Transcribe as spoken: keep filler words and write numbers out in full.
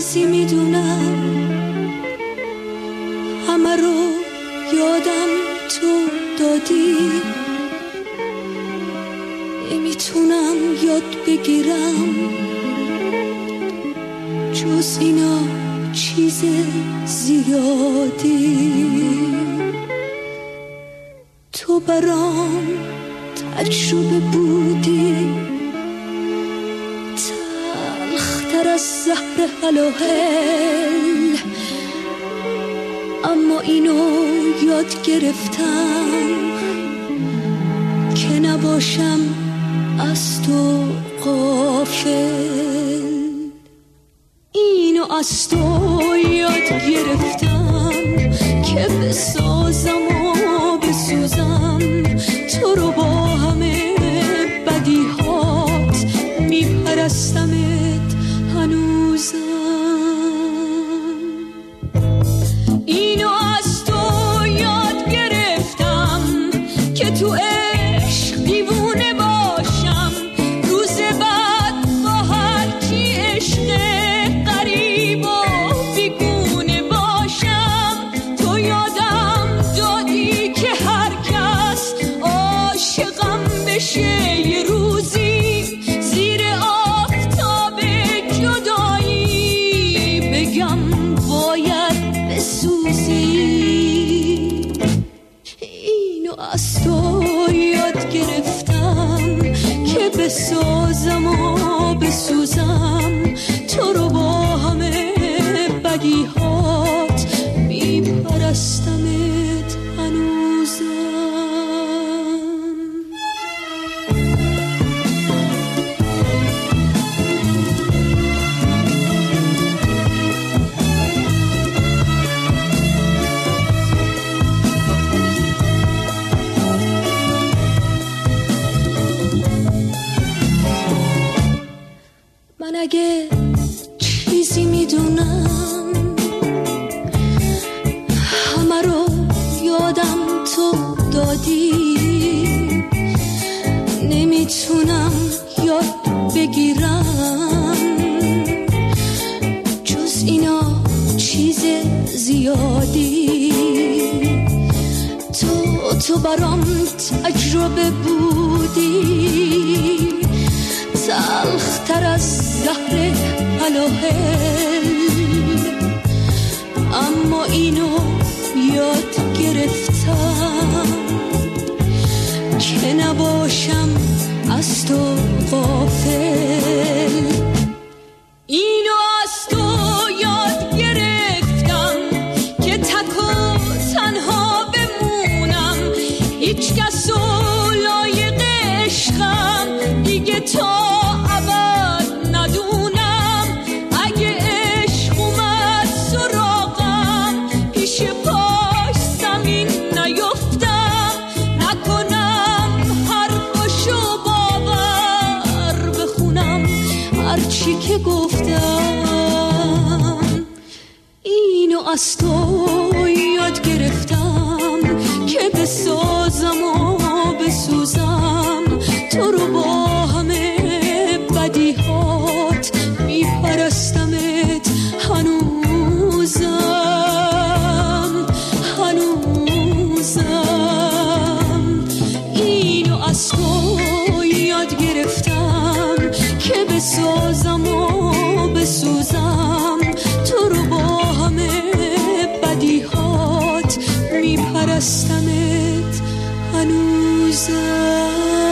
چیزی میدونم، همه رو یادم تو دادی، نمیتونم یاد بگیرم جز اینا چیز زیادی. تو برام تجربه بودی، تلختر از زهر هلاهل، اما اینو یاد گرفتم که نباشم از تو غافل. اینو از تو یاد گرفتم که بسازم و بسوزم، تو رو با همه بدیهات میپرستمت هنوزم. اینو از تو یاد گرفتم که تو عشق دیوونه باشم، روز بعد با هر کی عشق غریب و بیگونه باشم. تو یادم دادی که هر کس عاشقم بشه یه روزی، زیر آفتاب جدایی بگم باید بسوزی. اینو از تو یاد گرفتم که بسازم و بسوزم، تو رو با همه بدیهات میپرستمت هنوزم. من اگه چیزی میدونم، همه رو یادم تو دادی، نمیتونم یاد بگیرم جز اینا چیز زیادی. تو تو برام تجربه بودی، تلختر از زهر هلاهل، اما اینو یاد گرفتم که نباشم از تو غافل. اینو از تو یاد گرفتم که تک و تنها بمونم، هیچ کس و لایق عشقم دیگه تا ابد ندونم. اگه عشق اومد سراغم، پیش پاش زمین نیفتم، نکنم حرفاشو باور بخونم هرچی که گفتم. اینو از تو یاد گرفتم که بسازم و بسوزم، تو رو با همه بدیهات میپرستمت هنوزم هنوزم. اینو از تو یاد گرفتم که بسازم و بسوزم، تو رو با همه بدیهات میپرستمت هنوزم.